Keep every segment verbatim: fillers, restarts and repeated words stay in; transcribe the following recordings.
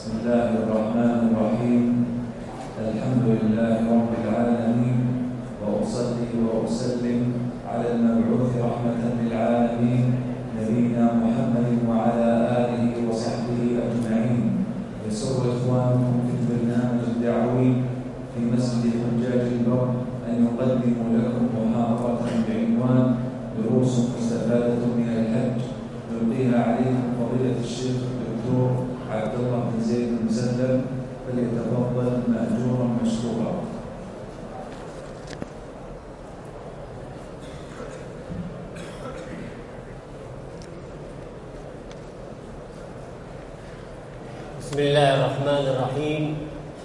بسم الله الرحمن الرحيم. الحمد لله رب العالمين، وأصلي وأسلم على المبعوث رحمة للعالمين نبينا محمد وعلى آله وصحبه أجمعين. يسر إخوانكم في البرنامج الدعوي في مسجد حجاج البر أن يقدموا لكم محاضرة بعنوان دروس مستفادة من الحج، يلقيها عليكم فضيلة الشيخ الدكتور عبد الله بن زيد المسدد، فليتفضل مأجورا مشكورا. بسم الله الرحمن الرحيم.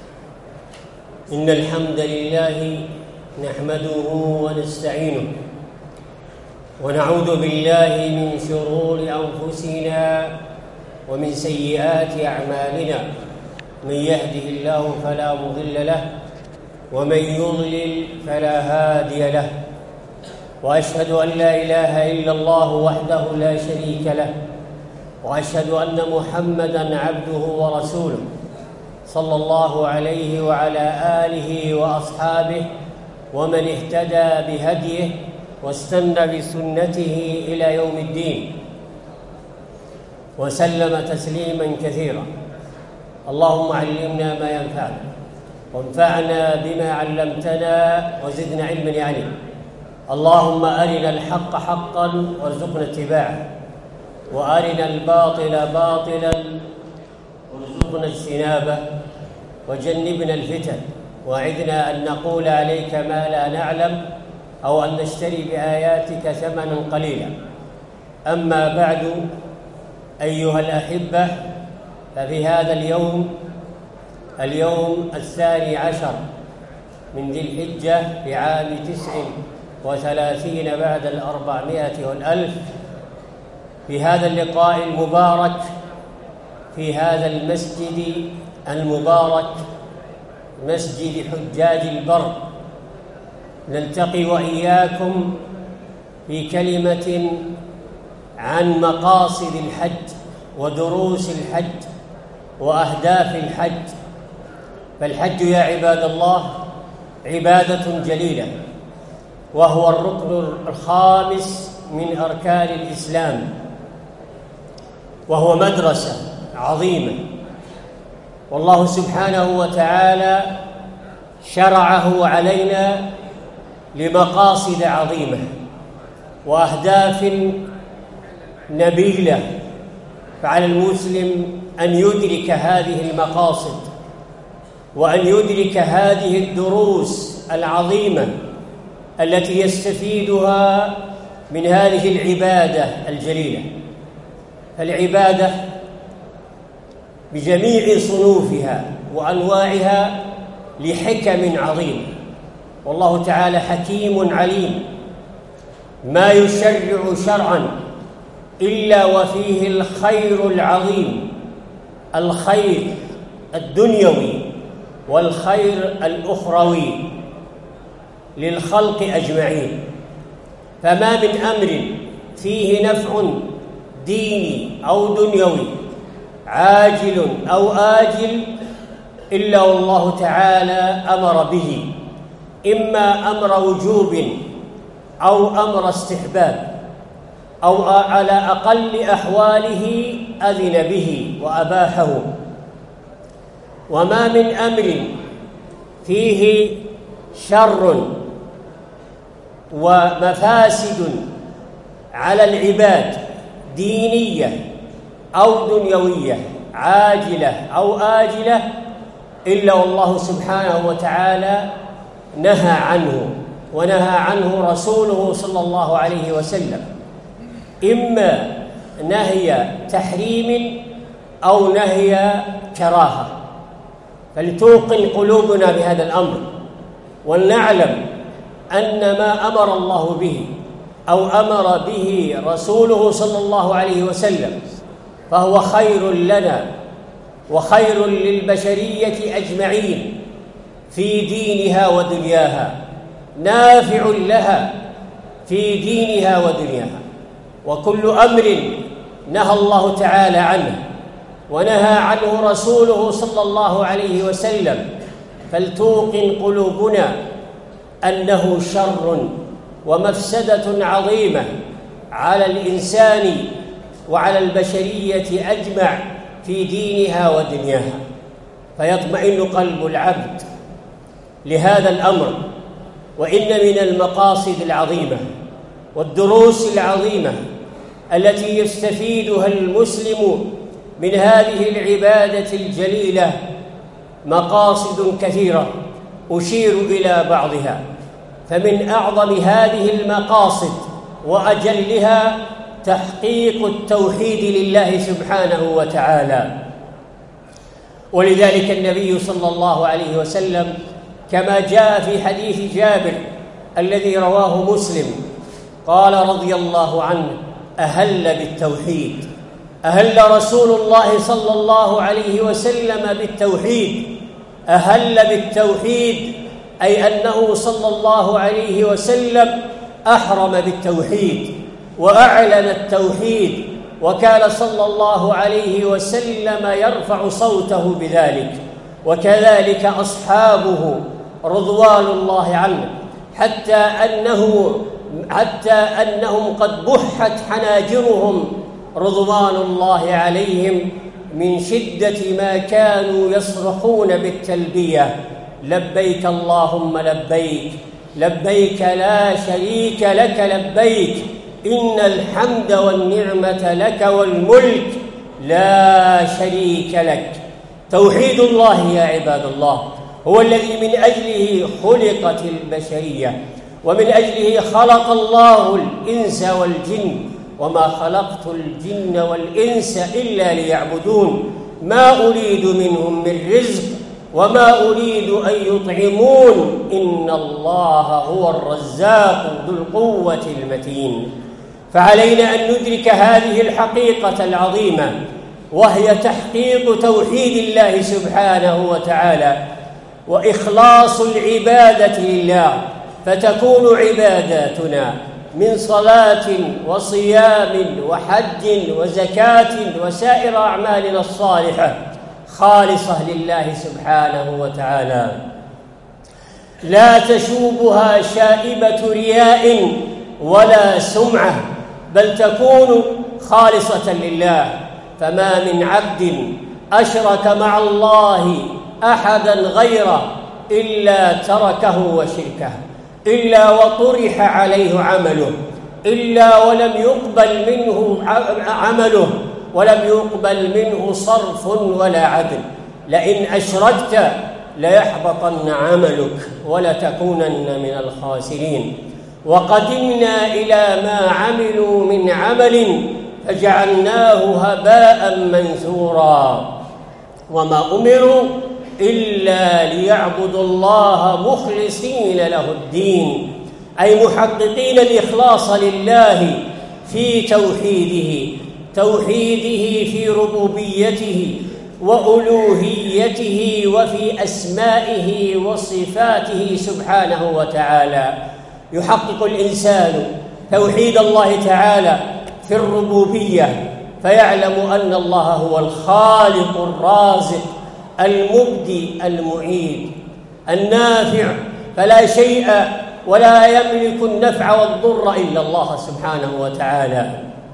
إن الحمد لله نحمده ونستعينه ونعوذ بالله من شرور أنفسنا ومن سيئات أعمالنا. من يهده الله فلا مضل له ومن يضلل فلا هادي له، وأشهد أن لا إله إلا الله وحده لا شريك له، وأشهد أن محمدًا عبده ورسوله صلى الله عليه وعلى آله وأصحابه ومن اهتدى بهديه واستنى بسنته إلى يوم الدين، وسلم تسليماً كثيراً. اللهم علمنا ما ينفعنا وانفعنا بما علمتنا وزدنا علماً يعلم. اللهم أرنا الحق حقاً وارزقنا اتباعه، وأرنا الباطل باطلاً وارزقنا اجتنابه، وجنبنا الفتن، وأعذنا أن نقول عليك ما لا نعلم أو أن نشتري بآياتك ثمناً قليلاً. أما بعد، أيها الأحبة، ففي هذا اليوم اليوم الثاني عشر من ذي الحجة لعام تسع وثلاثين بعد الأربعمائة والألف، في هذا اللقاء المبارك في هذا المسجد المبارك مسجد حجاج البر، نلتقي وإياكم في كلمة عن مقاصد الحج ودروس الحج وأهداف الحج. فالحج يا عباد الله عبادة جليلة، وهو الركن الخامس من أركان الإسلام، وهو مدرسة عظيمة، والله سبحانه وتعالى شرعه علينا لمقاصد عظيمة وأهداف نبيلة، فعلى المسلم أن يدرك هذه المقاصد وأن يدرك هذه الدروس العظيمة التي يستفيدها من هذه العبادة الجليلة. فالعبادة بجميع صنوفها وأنواعها لحكم عظيمة، والله تعالى حكيم عليم، ما يشرع شرعاً إلا وفيه الخير العظيم، الخير الدنيوي والخير الأخروي للخلق أجمعين. فما من أمر فيه نفع ديني أو دنيوي عاجل أو آجل إلا والله تعالى أمر به، إما أمر وجوب أو أمر استحباب، أو على أقل أحواله أذن به وأباحه. وما من أمر فيه شر ومفاسد على العباد دينية أو دنيوية عاجلة أو آجلة إلا والله سبحانه وتعالى نهى عنه، ونهى عنه رسوله صلى الله عليه وسلم، إما نهي تحريم أو نهي كراهة. فلتوقن قلوبنا بهذا الأمر، ولنعلم أن ما أمر الله به أو أمر به رسوله صلى الله عليه وسلم فهو خير لنا وخير للبشرية أجمعين في دينها ودنياها، نافع لها في دينها ودنياها. وكل أمر نهى الله تعالى عنه ونهى عنه رسوله صلى الله عليه وسلم، فلتوقن قلوبنا أنه شر ومفسدة عظيمة على الإنسان وعلى البشرية أجمع في دينها ودنياها، فيطمئن قلب العبد لهذا الأمر. وإن من المقاصد العظيمة والدروس العظيمة التي يستفيدها المسلم من هذه العبادة الجليلة مقاصد كثيرة، أشير إلى بعضها. فمن أعظم هذه المقاصد وأجلها تحقيق التوحيد لله سبحانه وتعالى. ولذلك النبي صلى الله عليه وسلم كما جاء في حديث جابر الذي رواه مسلم قال رضي الله عنه: أهل بالتوحيد، أهل رسول الله صلى الله عليه وسلم بالتوحيد. أهل بالتوحيد أي أنه صلى الله عليه وسلم أحرم بالتوحيد وأعلن التوحيد، وكان صلى الله عليه وسلم يرفع صوته بذلك، وكذلك أصحابه رضوان الله عنه، حتى أنه حتى أنهم قد بحت حناجرهم رضوان الله عليهم من شدة ما كانوا يصرخون بالتلبية: لبيك اللهم لبيك، لبيك لا شريك لك لبيك، إن الحمد والنعمة لك والملك لا شريك لك. توحيد الله يا عباد الله هو الذي من أجله خلقت البشرية، ومن أجله خلق الله الإنس والجن، وما خلقت الجن والإنس إلا ليعبدون، ما أريد منهم من رزق وما أريد أن يطعمون، إن الله هو الرزاق ذو القوة المتين. فعلينا أن ندرك هذه الحقيقة العظيمة، وهي تحقيق توحيد الله سبحانه وتعالى وإخلاص العبادة لله، فتكون عباداتنا من صلاة وصيام وحج وزكاة وسائر أعمالنا الصالحة خالصة لله سبحانه وتعالى، لا تشوبها شائبة رياء ولا سمعة، بل تكون خالصة لله. فما من عبد أشرك مع الله أحدا غيره إلا تركه وشركه، إلا وطرح عليه عمله، إلا ولم يقبل منه عمله، ولم يقبل منه صرف ولا عدل. لئن أشركت ليحبطن عملك ولتكونن من الخاسرين. وقدمنا إلى ما عملوا من عمل فجعلناه هباء منثورا. وما أمروا إلا ليعبدوا الله مخلصين له الدين، أي محققين الإخلاص لله في توحيده، توحيده في ربوبيته وألوهيته وفي أسمائه وصفاته سبحانه وتعالى. يحقق الإنسان توحيد الله تعالى في الربوبية، فيعلم أن الله هو الخالق الرازق المبدي المعيد النافع، فلا شيء ولا يملك النفع والضر إلا الله سبحانه وتعالى،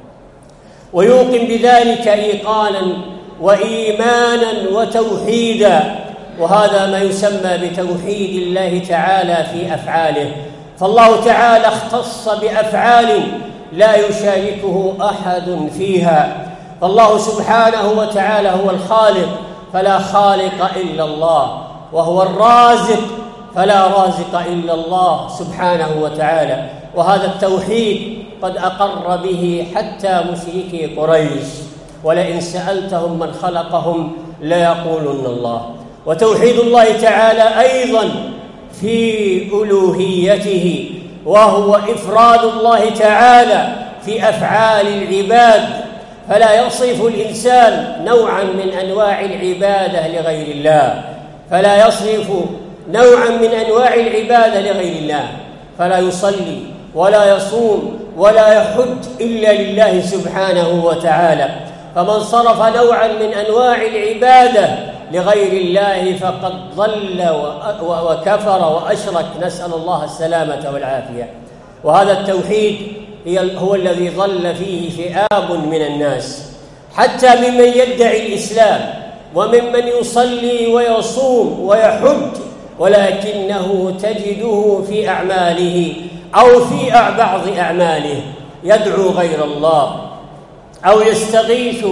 ويوقن بذلك إيقانا وإيمانا وتوحيدا. وهذا ما يسمى بتوحيد الله تعالى في أفعاله، فالله تعالى اختص بأفعال لا يشاركه أحد فيها. فالله سبحانه وتعالى هو الخالق فلا خالق إلا الله، وهو الرازق فلا رازق إلا الله سبحانه وتعالى. وهذا التوحيد قد أقر به حتى مشركي قريش، ولئن سألتهم من خلقهم ليقولن الله. وتوحيد الله تعالى أيضا في ألوهيته، وهو إفراد الله تعالى في أفعال العباد، فلا يصرف الإنسان نوعا من أنواع العبادة لغير الله، فلا يصرف نوعا من أنواع العبادة لغير الله، فلا يصلي ولا يصوم ولا يحج إلا لله سبحانه وتعالى، فمن صرف نوعا من أنواع العبادة لغير الله فقد ضل وكفر وأشرك، نسأل الله السلامة والعافية. وهذا التوحيد هو الذي ضل فيه فئام من الناس، حتى ممن يدعي الإسلام وممن يصلي ويصوم ويحج، ولكنه تجده في أعماله أو في بعض أعماله يدعو غير الله أو يستغيث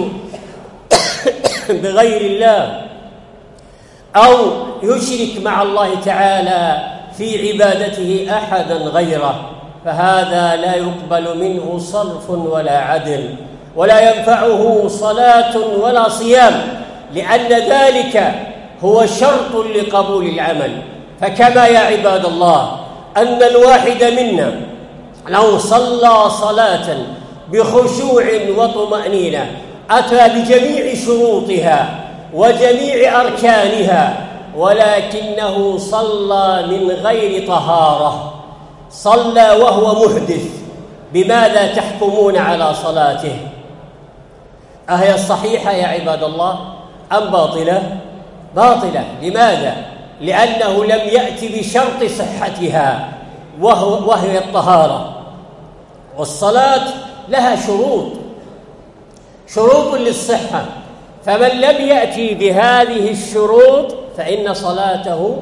بغير الله أو يشرك مع الله تعالى في عبادته أحدا غيره، فهذا لا يقبل منه صرف ولا عدل، ولا ينفعه صلاة ولا صيام، لأن ذلك هو شرط لقبول العمل. فكما يا عباد الله أن الواحد منا لو صلى صلاة بخشوع وطمأنينة أتى بجميع شروطها وجميع أركانها، ولكنه صلى من غير طهارة، صلى وهو محدث، بماذا تحكمون على صلاته؟ أهي الصحيحة يا عباد الله أم باطلة؟ باطلة. لماذا؟ لأنه لم يأتي بشرط صحتها وهو وهي الطهارة. والصلاة لها شروط شروط للصحة، فمن لم يأتي بهذه الشروط فإن صلاته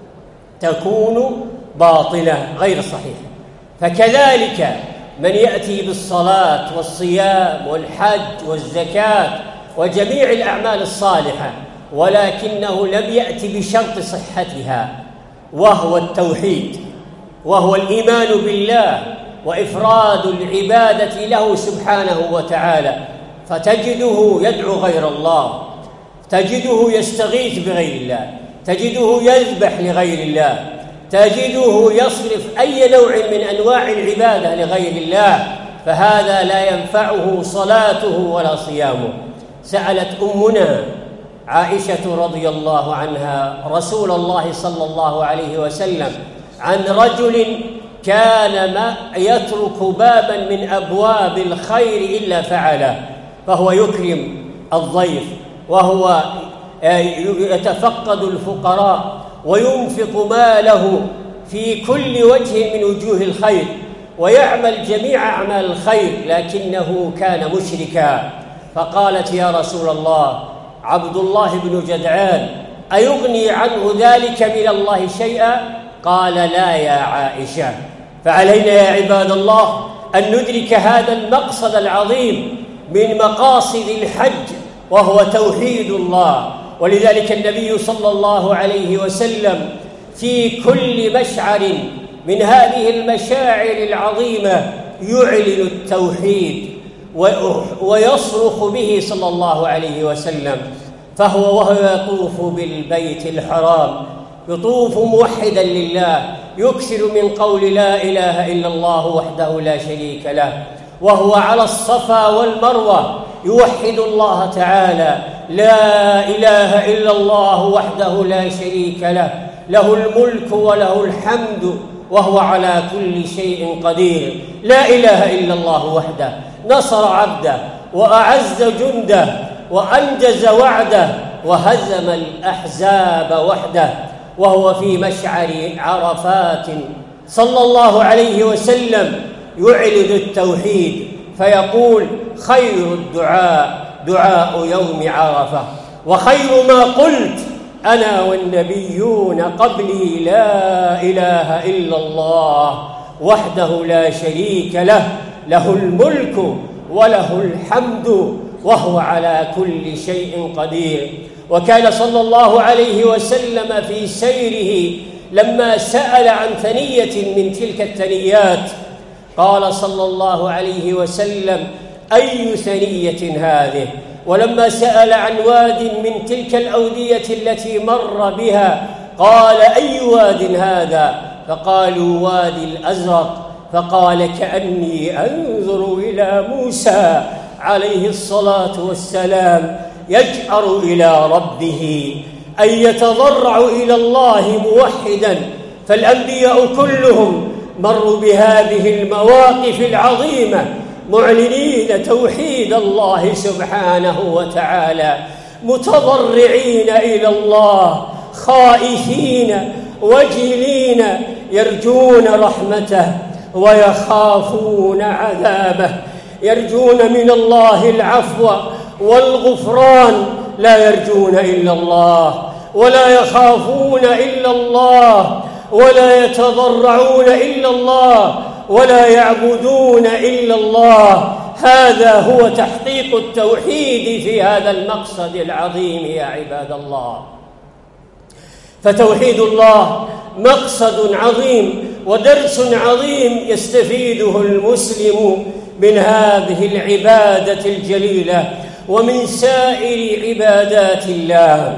تكون باطلة غير صحيحة. فكذلك من يأتي بالصلاة والصيام والحج والزكاة وجميع الأعمال الصالحة ولكنه لم يأتي بشرط صحتها وهو التوحيد، وهو الإيمان بالله وإفراد العبادة له سبحانه وتعالى، فتجده يدعو غير الله، تجده يستغيث بغير الله، تجده يذبح لغير الله، تجده يصرف أي نوع من أنواع العبادة لغير الله، فهذا لا ينفعه صلاته ولا صيامه. سألت أمنا عائشة رضي الله عنها رسول الله صلى الله عليه وسلم عن رجل كان ما يترك بابا من أبواب الخير إلا فعله، فهو يكرم الضيف، وهو يتفقد الفقراء، وينفق ماله في كل وجه من وجوه الخير، ويعمل جميع أعمال الخير، لكنه كان مشركا. فقالت يا رسول الله عبد الله بن جدعان أيغني عنه ذلك من الله شيئا؟ قال لا يا عائشة. فعلينا يا عباد الله أن ندرك هذا المقصد العظيم من مقاصد الحج، وهو توحيد الله. ولذلك النبي صلى الله عليه وسلم في كل مشعر من هذه المشاعر العظيمة يعلن التوحيد ويصرخ به صلى الله عليه وسلم. فهو وهو يطوف بالبيت الحرام يطوف موحدا لله، يكثر من قول لا إله إلا الله وحده لا شريك له، وهو على الصفا والمروة يوحد الله تعالى لا إله إلا الله وحده لا شريك له، له الملك وله الحمد وهو على كل شيء قدير. لا إله إلا الله وحده نصر عبده وأعز جنده وأنجز وعده وهزم الأحزاب وحده. وهو في مشعر عرفات صلى الله عليه وسلم يعلن التوحيد فيقول خير الدعاء دعاء يوم عرفة، وخير ما قلت أنا والنبيون قبلي لا إله إلا الله وحده لا شريك له، له الملك وله الحمد وهو على كل شيء قدير. وكان صلى الله عليه وسلم في سيره لما سأل عن ثنية من تلك الثنيات قال صلى الله عليه وسلم أي ثنية هذه؟ ولما سأل عن واد من تلك الأودية التي مر بها قال أي واد هذا؟ فقالوا وادي الأزرق. فقال كأني أنظر إلى موسى عليه الصلاة والسلام يجأر إلى ربه أي يتضرع إلى الله موحدا. فالأنبياء كلهم مروا بهذه المواقف العظيمة معلنين توحيد الله سبحانه وتعالى، متضرعين إلى الله، خائفين وجلين، يرجون رحمته ويخافون عذابه، يرجون من الله العفو والغفران، لا يرجون إلا الله ولا يخافون إلا الله ولا يتضرعون إلا الله ولا يعبدون إلا الله. هذا هو تحقيق التوحيد في هذا المقصد العظيم يا عباد الله. فتوحيد الله مقصد عظيم ودرس عظيم يستفيده المسلم من هذه العبادة الجليلة ومن سائر عبادات الله.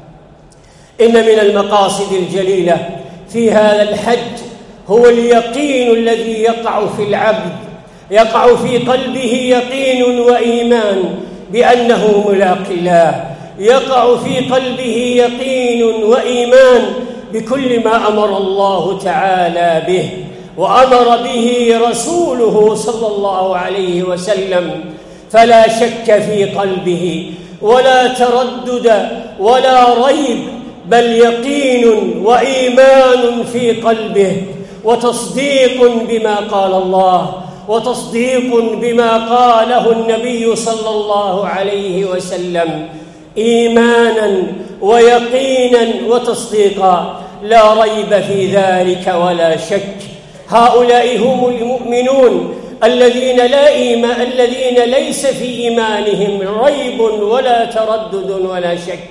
إن من المقاصد الجليلة في هذا الحج هو اليقين الذي يقع في العبد، يقع في قلبه يقين وإيمان بأنه ملاق الله، يقع في قلبه يقين وإيمان بكل ما أمر الله تعالى به وأمر به رسوله صلى الله عليه وسلم، فلا شك في قلبه ولا تردد ولا ريب، بل يقين وإيمان في قلبه وتصديق بما قال الله وتصديق بما قاله النبي صلى الله عليه وسلم، إيمانا ويقينا وتصديقا، لا ريب في ذلك ولا شك. هؤلاء هم المؤمنون الذين لا إيمان الذين ليس في إيمانهم ريب ولا تردد ولا شك،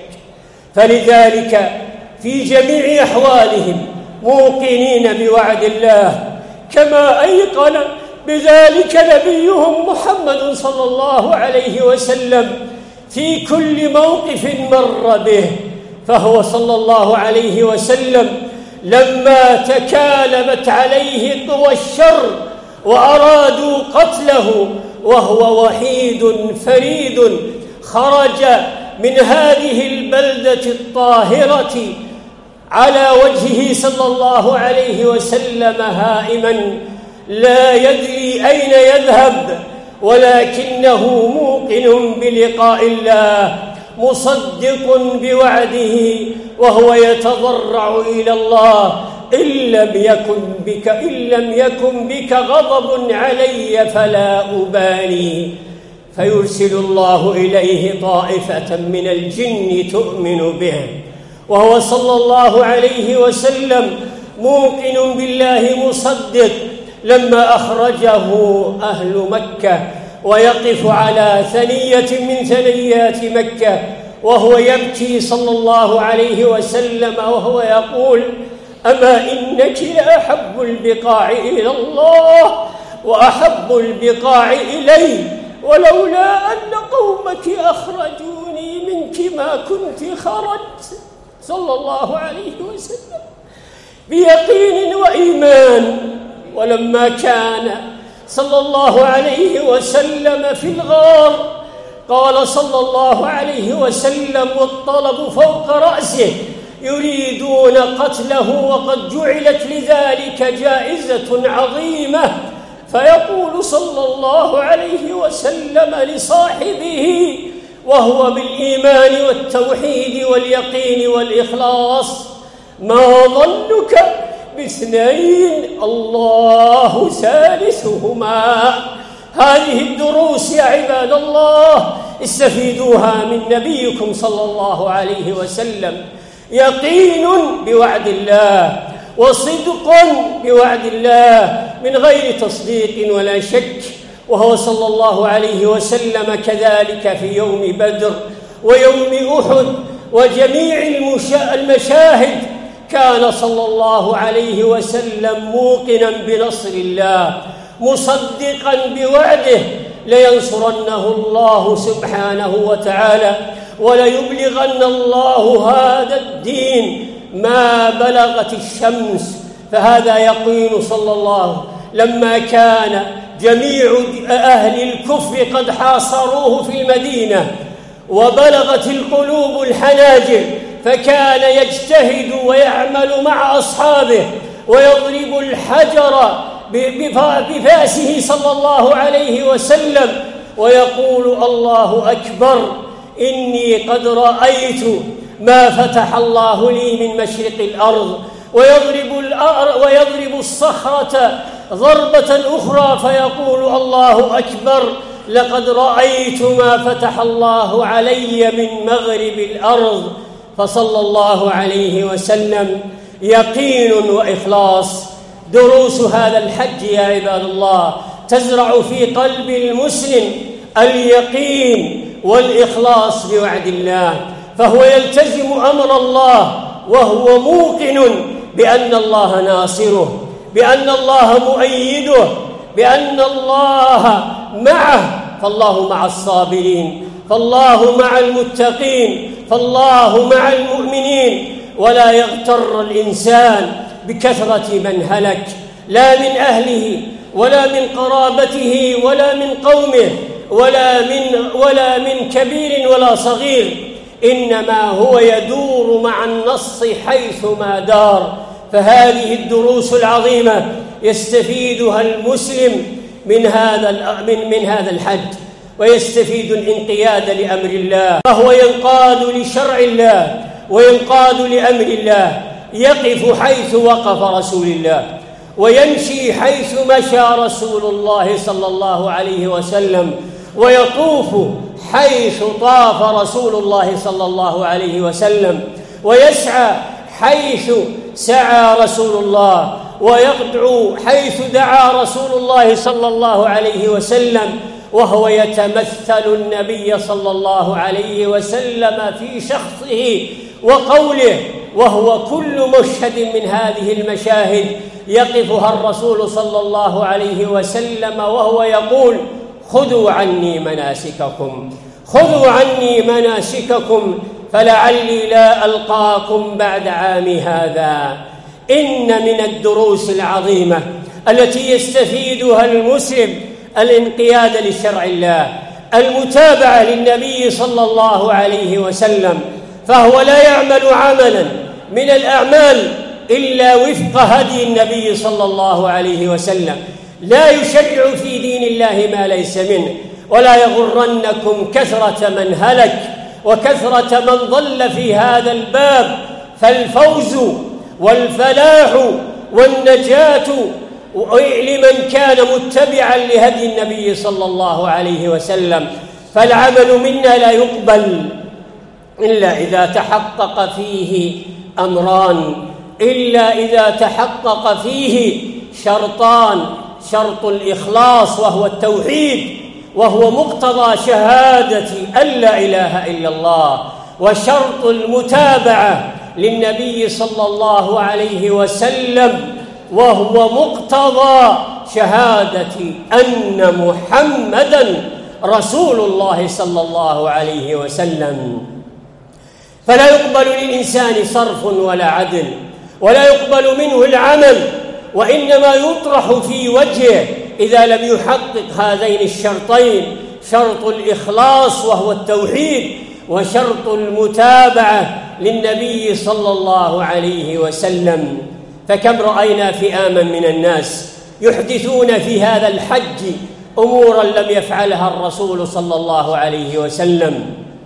فلذلك في جميع أحوالهم موقنين بوعد الله، كما أيقن بذلك نبيهم محمد صلى الله عليه وسلم في كل موقف مر به. فهو صلى الله عليه وسلم لما تكالبت عليه قوى الشر وأرادوا قتله وهو وحيد فريد، خرج من هذه البلدة الطاهرة على وجهه صلى الله عليه وسلم هائما لا يدري أين يذهب، ولكنه موقن بلقاء الله، مصدق بوعده، وهو يتضرع إلى الله: إن لم يكن بك إن لم يكن بك غضب علي فلا أبالي. فيرسل الله إليه طائفة من الجن تؤمن به، وهو صلى الله عليه وسلم موقن بالله مصدق. لما أخرجه أهل مكة ويقف على ثنية من ثنيات مكة وهو يبكي صلى الله عليه وسلم وهو يقول: أما إنك لأحب البقاع إلى الله وأحب البقاع إلي، ولولا أن قومك أخرجوني منك ما كنت خرجت. صلى الله عليه وسلم بيقين وإيمان. ولما كان صلى الله عليه وسلم في الغار قال صلى الله عليه وسلم والطلب فوق رأسه: يريدون قتله وقد جعلت لذلك جائزة عظيمة. فيقول صلى الله عليه وسلم لصاحبه وهو بالإيمان والتوحيد واليقين والإخلاص: ما ظنك باثنين الله ثالثهما. هذه الدروس يا عباد الله استفيدوها من نبيكم صلى الله عليه وسلم: يقين بوعد الله وصدق بوعد الله من غير تصديق ولا شك. وهو صلى الله عليه وسلم كذلك في يوم بدر ويوم أحد وجميع المشاهد كان صلى الله عليه وسلم موقنا بنصر الله، مصدقا بوعده: لينصرنه الله سبحانه وتعالى وليبلغن الله هذا الدين ما بلغت الشمس. فهذا يقين صلى الله لما كان جميع أهل الكفر قد حاصروه في المدينة وبلغت القلوب الحناجر، فكان يجتهد ويعمل مع أصحابه ويضرب الحجر بفاسه صلى الله عليه وسلم ويقول: الله أكبر، إني قد رأيت ما فتح الله لي من مشرق الأرض. ويضرب, الأرض ويضرب الصخرة ضربة أخرى فيقول: الله أكبر، لقد رأيت ما فتح الله علي من مغرب الأرض. فصلى الله عليه وسلم يقين وإخلاص. دروس هذا الحج يا عباد الله تزرع في قلب المسلم اليقين والإخلاص بوعد الله، فهو يلتزم أمر الله وهو موقن بأن الله ناصره، بأن الله مؤيده، بأن الله معه. فالله مع الصابرين، فالله مع المتقين، فالله مع المؤمنين. ولا يغتر الإنسان بكثرة من هلك، لا من أهله ولا من قرابته ولا من قومه ولا من, ولا من كبير ولا صغير، إنما هو يدور مع النص حيثما دار. فهذه الدروس العظيمة يستفيدها المسلم من هذا من, من هذا الحج، ويستفيد الانقياد لأمر الله، فهو ينقاد لشرع الله وينقاد لأمر الله، يقف حيث وقف رسول الله، ويمشي حيث مشى رسول الله صلى الله عليه وسلم، ويطوف حيث طاف رسول الله صلى الله عليه وسلم، ويسعى حيث سعى رسول الله، ويقدع حيث دعا رسول الله صلى الله عليه وسلم، وهو يتمثل النبي صلى الله عليه وسلم في شخصه وقوله، وهو كل مشهد من هذه المشاهد يقفها الرسول صلى الله عليه وسلم وهو يقول: خذوا عني مناسككم، خذوا عني مناسككم فلعلي لا ألقاكم بعد عامي هذا. إن من الدروس العظيمة التي يستفيدها المسلم الانقياد لشرع الله، المتابعة للنبي صلى الله عليه وسلم، فهو لا يعمل عملا من الأعمال إلا وفق هدي النبي صلى الله عليه وسلم، لا يشرع في دين الله ما ليس منه. ولا يغرنكم كثرة من هلك وكثرة من ضل في هذا الباب، فالفوز والفلاح والنجاة لمن كان متبعا لهدي النبي صلى الله عليه وسلم. فالعمل منا لا يقبل إلا إذا تحقق فيه أمران، إلا إذا تحقق فيه شرطان: شرط الإخلاص وهو التوحيد، وهو مقتضى شهادة أن لا إله إلا الله، وشرط المتابعة للنبي صلى الله عليه وسلم، وهو مقتضى شهادة أن محمدًا رسول الله صلى الله عليه وسلم. فلا يقبل للإنسان صرف ولا عدل، ولا يقبل منه العمل، وإنما يطرح في وجهه إذا لم يحقق هذين الشرطين: شرط الإخلاص وهو التوحيد، وشرط المتابعة للنبي صلى الله عليه وسلم. فكم رأينا فئاما من الناس يحدثون في هذا الحج أمورا لم يفعلها الرسول صلى الله عليه وسلم،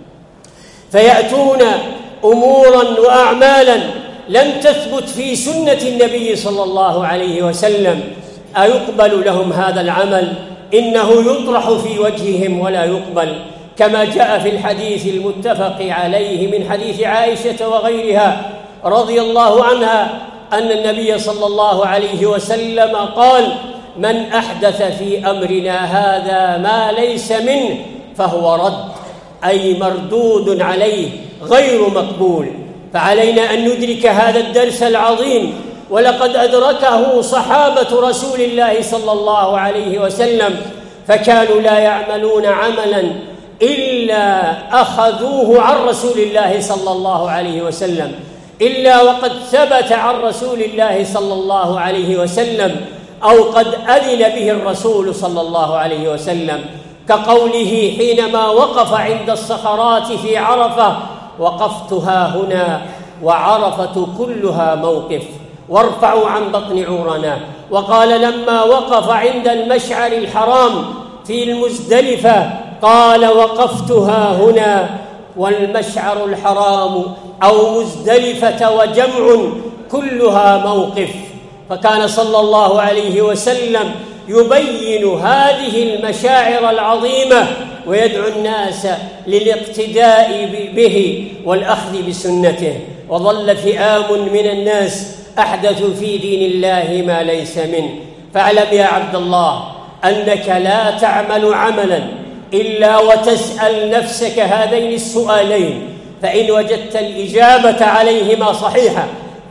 فيأتون أمورا وأعمالا لم تثبت في سنة النبي صلى الله عليه وسلم. أيقبل لهم هذا العمل؟ إنه يطرح في وجههم ولا يقبل، كما جاء في الحديث المتفق عليه من حديث عائشة وغيرها رضي الله عنها أن النبي صلى الله عليه وسلم قال: من أحدث في أمرنا هذا ما ليس منه فهو رد، أي مردود عليه غير مقبول. فعلينا أن ندرك هذا الدرس العظيم، ولقد أدركه صحابة رسول الله صلى الله عليه وسلم، فكانوا لا يعملون عملا إلا أخذوه عن رسول الله صلى الله عليه وسلم، إلا وقد ثبت عن رسول الله صلى الله عليه وسلم، أو قد أذن به الرسول صلى الله عليه وسلم، كقوله حينما وقف عند الصخرات في عرفة: وقفتها هنا وعرفة كلها موقف، وارفعوا عن بطن عورنا. وقال لما وقف عند المشعر الحرام في المزدلفة قال وقفتها هنا، والمشعر الحرام أو مزدلفة وجمع كلها موقف. فكان صلى الله عليه وسلم يبين هذه المشاعر العظيمة ويدعو الناس للاقتداء به والأخذ بسنته. وظل فئام من الناس أحدثوا في دين الله ما ليس منه. فاعلم يا عبد الله أنك لا تعمل عملا إلا وتسأل نفسك هذين السؤالين، فإن وجدت الإجابة عليهما صحيحة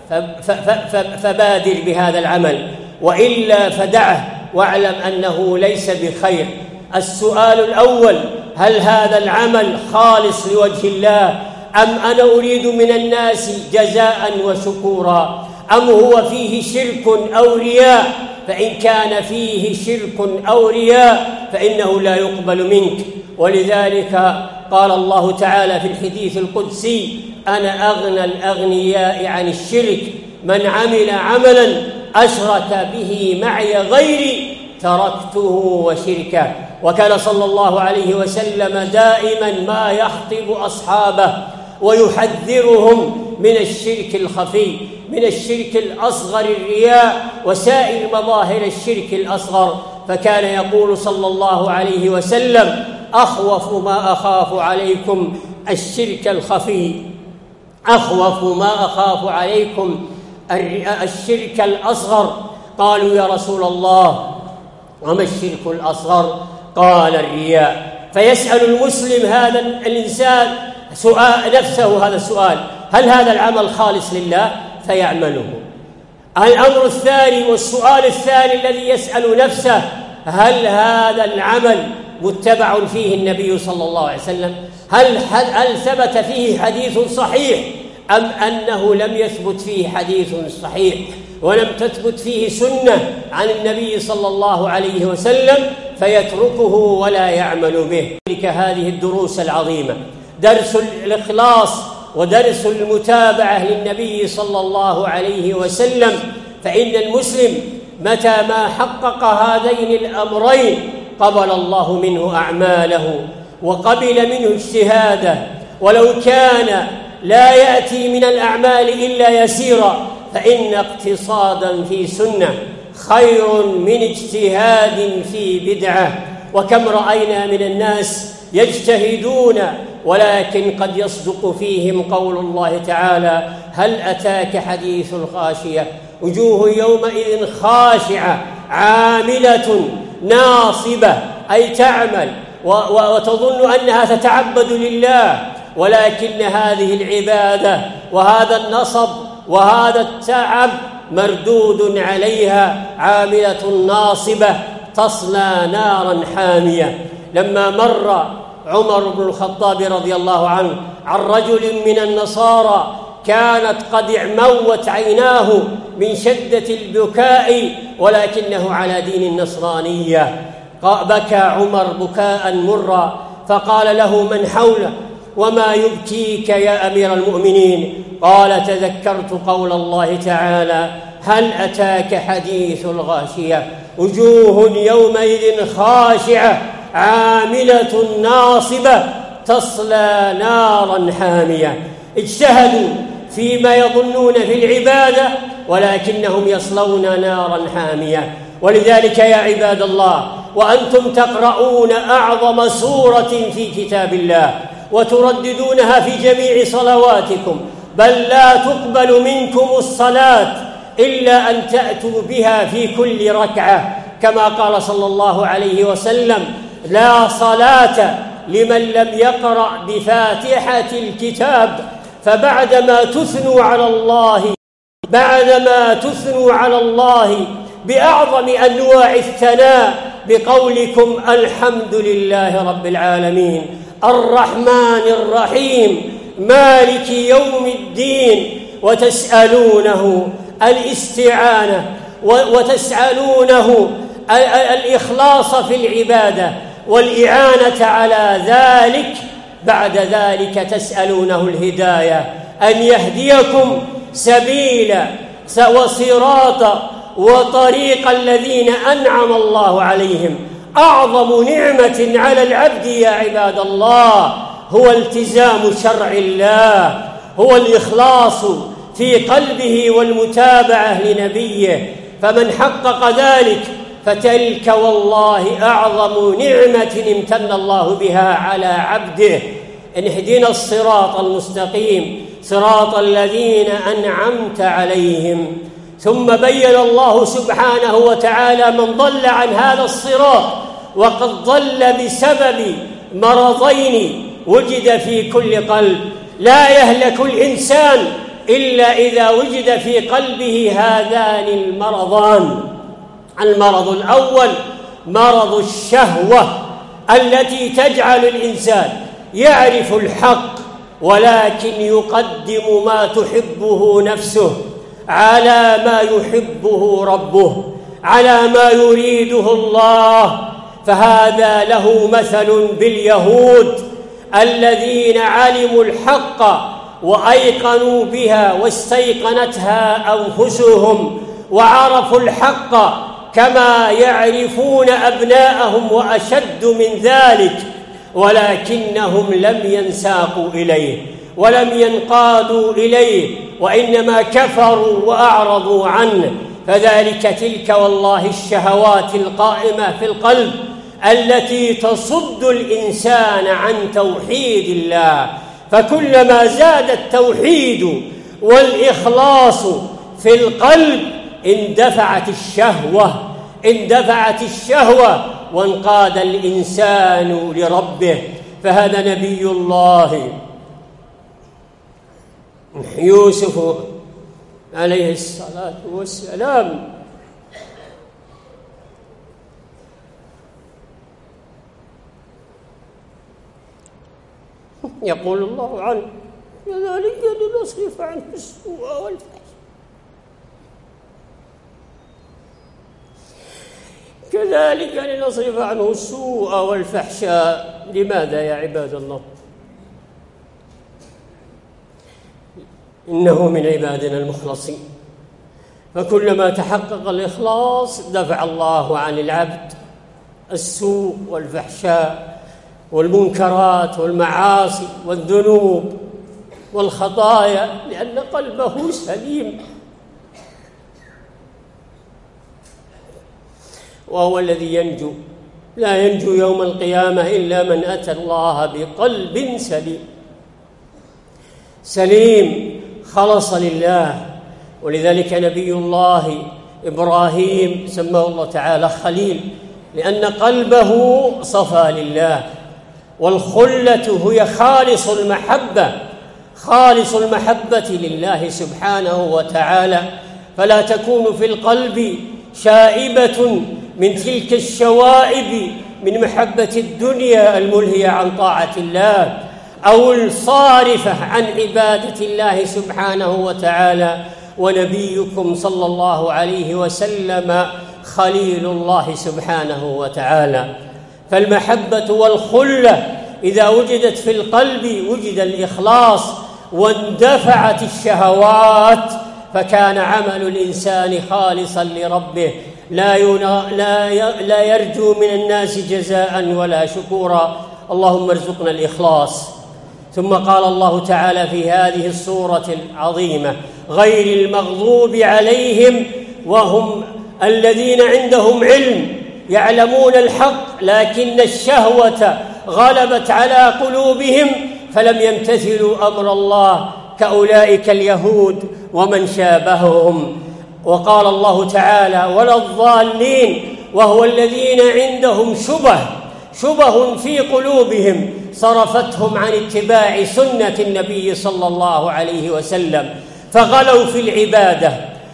فبادر بهذا العمل، وإلا فدعه واعلم أنه ليس بخير. السؤال الأول: هل هذا العمل خالص لوجه الله، أم أنا أريد من الناس جزاء وشكورا، أم هو فيه شرك أو رياء؟ فإن كان فيه شرك أو رياء فإنه لا يقبل منك. ولذلك قال الله تعالى في الحديث القدسي: أنا أغنى الأغنياء عن الشرك، من عمل عملا أشرك به معي غيري تركته وشركه. وكان صلى الله عليه وسلم دائما ما يخطب أصحابه ويحذرهم من الشرك الخفي، من الشرك الأصغر الرياء وسائر مظاهر الشرك الأصغر. فكان يقول صلى الله عليه وسلم: أخوف ما أخاف عليكم الشرك الخفي، أخوف ما أخاف عليكم الشرك الأصغر. قالوا: يا رسول الله وما الشرك الأصغر؟ قال: الرياء. فيسأل المسلم هذا الإنسان سؤال نفسه هذا السؤال: هل هذا العمل خالص لله؟ فيعمله. الأمر الثاني والسؤال الثاني الذي يسأل نفسه: هل هذا العمل متبع فيه النبي صلى الله عليه وسلم؟ هل, هل ثبت فيه حديث صحيح، أم أنه لم يثبت فيه حديث صحيح ولم تثبت فيه سنة عن النبي صلى الله عليه وسلم فيتركه ولا يعمل به؟ هذه الدروس العظيمة: درس الإخلاص ودرس المتابعة للنبي صلى الله عليه وسلم. فإن المسلم متى ما حقق هذين الأمرين قبل الله منه أعماله وقبل منه اجتهاده، ولو كان لا يأتي من الأعمال إلا يسيرا، فإن اقتصادا في سنة خير من اجتهاد في بدعة. وكم رأينا من الناس يجتهدون ولكن قد يصدق فيهم قول الله تعالى: هل أتاك حديث الغاشية، وجوه يومئذ خاشعة عاملة ناصبة، أي تعمل وتظن أنها تتعبد لله، ولكن هذه العبادة وهذا النصب وهذا التعب مردود عليها، عاملة ناصبة تصلى نارا حامية. لما مر عمر بن الخطاب رضي الله عنه عن رجل من النصارى كانت قد اعموت عيناه من شدة البكاء ولكنه على دين النصرانية، بكى عمر بكاء مرا، فقال له من حوله: وما يبكيك يا أمير المؤمنين؟ قال: تذكرت قول الله تعالى: هل أتاك حديث الغاشية، وجوه يومئذ خاشعة عاملة ناصبة تصلى نارا حامية. اجتهدوا فيما يظنون في العبادة ولكنهم يصلون نارا حامية. ولذلك يا عباد الله، وأنتم تقرؤون أعظم سورة في كتاب الله وترددونها في جميع صلواتكم، بل لا تقبل منكم الصلاة إلا أن تأتوا بها في كل ركعة، كما قال صلى الله عليه وسلم: لا صلاة لمن لم يقرأ بفاتحة الكتاب. فبعدما تثنوا على الله بعدما تثنوا على الله بأعظم أنواع الثناء بقولكم الحمد لله رب العالمين الرحمن الرحيم مالك يوم الدين، وتسألونه الاستعانة وتسألونه الإخلاص في العبادة والإعانة على ذلك، بعد ذلك تسألونه الهداية، أن يهديكم سبيل وصراط وطريق الذين أنعم الله عليهم. أعظم نعمة على العبد يا عباد الله هو التزام شرع الله، هو الإخلاص في قلبه والمتابعة لنبيه. فمن حقق ذلك فتلك والله أعظم نعمة امتن الله بها على عبده. إن اهدنا الصراط المستقيم صراط الذين أنعمت عليهم. ثم بين الله سبحانه وتعالى من ضل عن هذا الصراط، وقد ضل بسبب مرضين وجد في كل قلب. لا يهلك الإنسان إلا إذا وجد في قلبه هذان المرضان. المرض الأول مرض الشهوة التي تجعل الإنسان يعرف الحق ولكن يقدم ما تحبه نفسه على ما يحبه ربه، على ما يريده الله. فهذا له مثل باليهود الذين علموا الحق وأيقنوا بها واستيقنتها أنفسهم، وعرفوا الحق كما يعرفون أبناءهم وأشد من ذلك، ولكنهم لم ينساقوا إليه ولم ينقادوا إليه، وإنما كفروا وأعرضوا عنه. فذلك تلك والله الشهوات القائمة في القلب التي تصد الإنسان عن توحيد الله. فكلما زاد التوحيد والإخلاص في القلب اندفعت الشهوة اندفعت الشهوة وانقاد الإنسان لربه. فهذا نبي الله يوسف عليه الصلاة والسلام يقول الله عنه: كذلك لنصرف عنه السوء والفحشاء كذلك لنصرف عنه السوء والفحشاء. لماذا يا عباد الله؟ إنه من عبادنا المخلصين. فكلما تحقق الإخلاص دفع الله عن العبد السوء والفحشاء والمنكرات والمعاصي والذنوب والخطايا، لأن قلبه سليم. وهو الذي ينجو، لا ينجو يوم القيامة إلا من أتى الله بقلب سليم سليم خلص لله. ولذلك نبي الله إبراهيم سماه الله تعالى خليل، لأن قلبه صفى لله. والخلة هي خالص المحبة خالص المحبة لله سبحانه وتعالى. فلا تكون في القلب شائبة من تلك الشوائب من محبة الدنيا الملهية عن طاعة الله أو الصارفة عن عبادة الله سبحانه وتعالى. ونبيكم صلى الله عليه وسلم خليل الله سبحانه وتعالى. فالمحبة والخلة إذا وجدت في القلب وجد الإخلاص واندفعت الشهوات، فكان عمل الإنسان خالصا لربه، لا لا لا يرجو من الناس جزاء ولا شكورا. اللهم ارزقنا الإخلاص. ثم قال الله تعالى في هذه السورة العظيمة: غير المغضوب عليهم، وهم الذين عندهم علم يعلمون الحق لكن الشهوة غلبت على قلوبهم فلم يمتثلوا أمر الله، كأولئك اليهود ومن شابههم. وقال الله تعالى: ولا الضالين، وهو الذين عندهم شبه شبه في قلوبهم صرفتهم عن اتباع سنة النبي صلى الله عليه وسلم، فغلوا في العبادة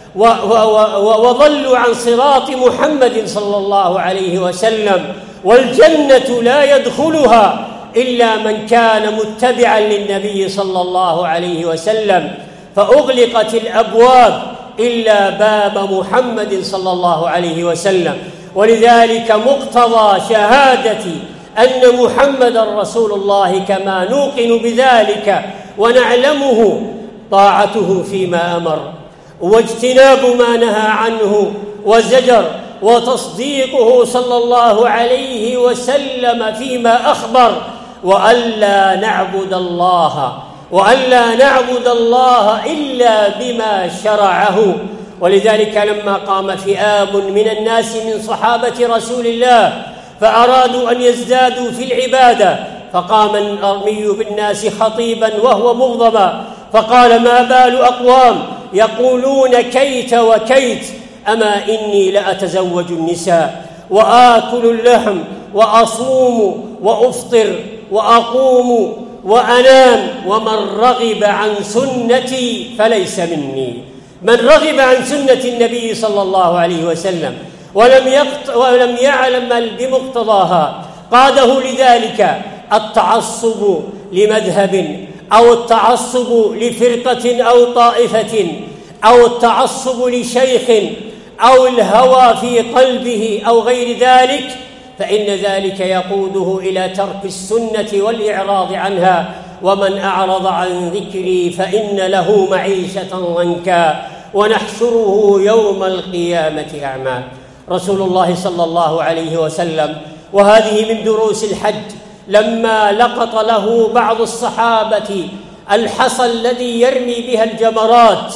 وضلوا عن صراط محمد صلى الله عليه وسلم. والجنة لا يدخلها إلا من كان متبعا للنبي صلى الله عليه وسلم، فأغلقت الأبواب إلا باب محمد صلى الله عليه وسلم. ولذلك مقتضى شهادة أن محمدا رسول الله كما نوقن بذلك ونعلمه طاعته فيما أمر واجتناب ما نهى عنه وزجر، وتصديقه صلى الله عليه وسلم فيما أخبر، وألا نعبد الله وألا نعبد الله إلا بما شرعه. ولذلك لما قام فئام من الناس من صحابة رسول الله فأرادوا أن يزدادوا في العبادة، فقام الأرمي بالناس خطيبا وهو مغضبا فقال: ما بال أقوام يقولون كيت وكيت، أما إني لأتزوج النساء وآكل اللحم وأصوم وأفطر وأقوم وأنام، ومن رغب عن سنتي فليس مني. من رغب عن سنة النبي صلى الله عليه وسلم ولم, يقت... ولم يعلم بمقتضاها قاده لذلك التعصب لمذهب أو التعصب لفرقة أو طائفة أو التعصب لشيخ أو الهوى في قلبه أو غير ذلك، فإن ذلك يقوده إلى ترك السنة والإعراض عنها. ومن أعرض عن ذكري فإن له معيشة ضنكا ونحشره يوم القيامة أعمى. رسول الله صلى الله عليه وسلم، وهذه من دروس الحج، لما لقط له بعض الصحابة الحصى الذي يرمي بها الجمرات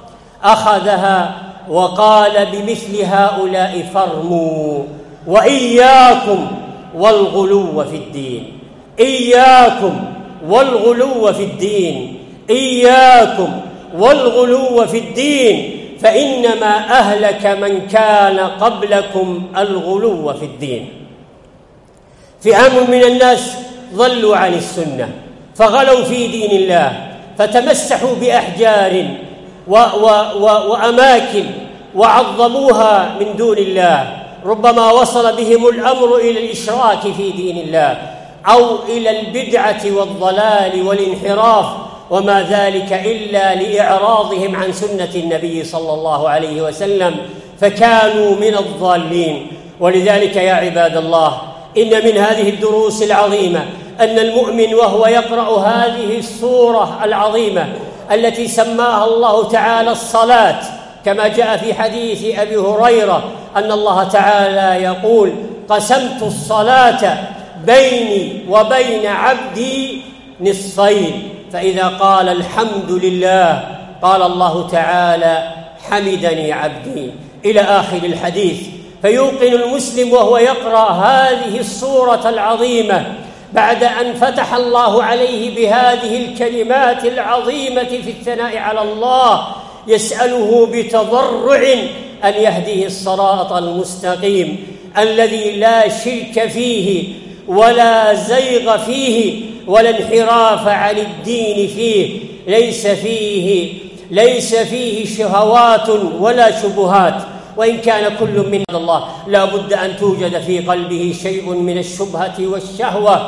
أخذها وقال: بمثل هؤلاء فارموا، وإياكم والغلو في الدين، إياكم والغلو في الدين، إياكم والغلو في الدين، فإنما أهلك من كان قبلكم الغلو في الدين. فئام من الناس ضلوا عن السنة فغلوا في دين الله، فتمسحوا بأحجار و و و وأماكن وعظموها من دون الله، ربما وصل بهم الأمر إلى الإشراك في دين الله أو إلى البدعة والضلال والانحراف، وما ذلك إلا لإعراضهم عن سنة النبي صلى الله عليه وسلم، فكانوا من الضالين. ولذلك يا عباد الله، إن من هذه الدروس العظيمة أن المؤمن وهو يقرأ هذه السورة العظيمة التي سماها الله تعالى الصلاة، كما جاء في حديث أبي هريرة أن الله تعالى يقول: قسمت الصلاة بيني وبين عبدي نصفين، فإذا قال الحمد لله قال الله تعالى: حمدني عبدي، إلى آخر الحديث. فيوقن المسلم وهو يقرأ هذه السورة العظيمة بعد أن فتح الله عليه بهذه الكلمات العظيمة في الثناء على الله، يسأله بتضرع أن يهديه الصراط المستقيم الذي لا شرك فيه ولا زيغ فيه ولا انحراف عن الدين فيه، ليس فيه ليس فيه شهوات ولا شبهات. وإن كان كل من الله لا بد أن توجد في قلبه شيء من الشبهة والشهوة،